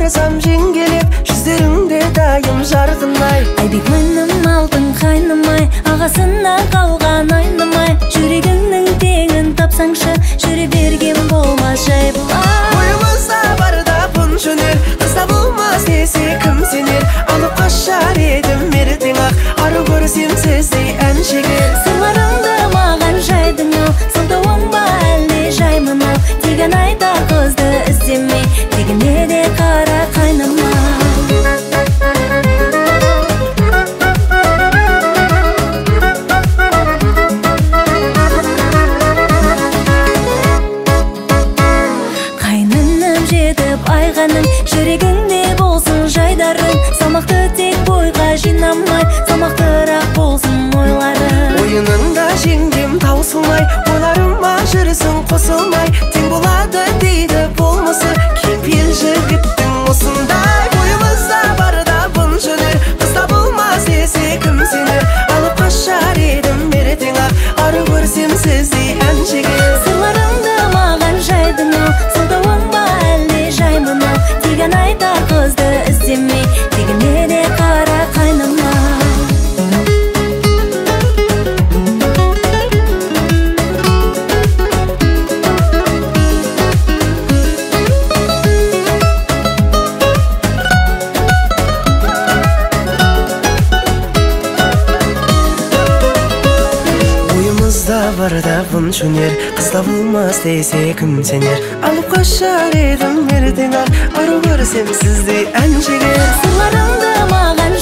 қарасам жеңгелеп жүздеріңде дайым жарқынай. Айбек мінім алтын қайнымай, ағасына қалған айнымай, жүрегіңнің теңін тапсаңшы, жүре берген болмас жай бұлай. Ойымызда барда бұн жөнер, қызда болмас десе кім сенер? Алып қашар едім ертең ақ, ары көрсем сіздей ән шегер. Сырларыңды маған жайдың ау, сылтауың ба әлде жаймын ау, деген айта қызды іздемей, тегіне де қара қайнама. Айғаным жүрегіңде болсын жайдарың, салмақты тек бойға жинамай, салмақтырақ болсын ойларың. Ойыныңда жеңгем таусылмай, ойларыма жүрсің қосылмай, тең болады дейді болмысы, кепел жігіттің осындай. Ойымызда барда бұн жөнер, қызда болмас десе кім сенер? Алып қашар едім ертең ақ, ары көрсем сіздей ән шегер. Сырларыңды маған жайдың ау, сылтауың ба әлде жаймын ау, деген айта қызды іздемей, тегіне де қара қайнама. Ойымызда барда бұн жөнер, қызда болмас десе кім сенер? Алып қашар едім ертең ақ, ары көрсем сіздей ән шегер. Сырларыңды маған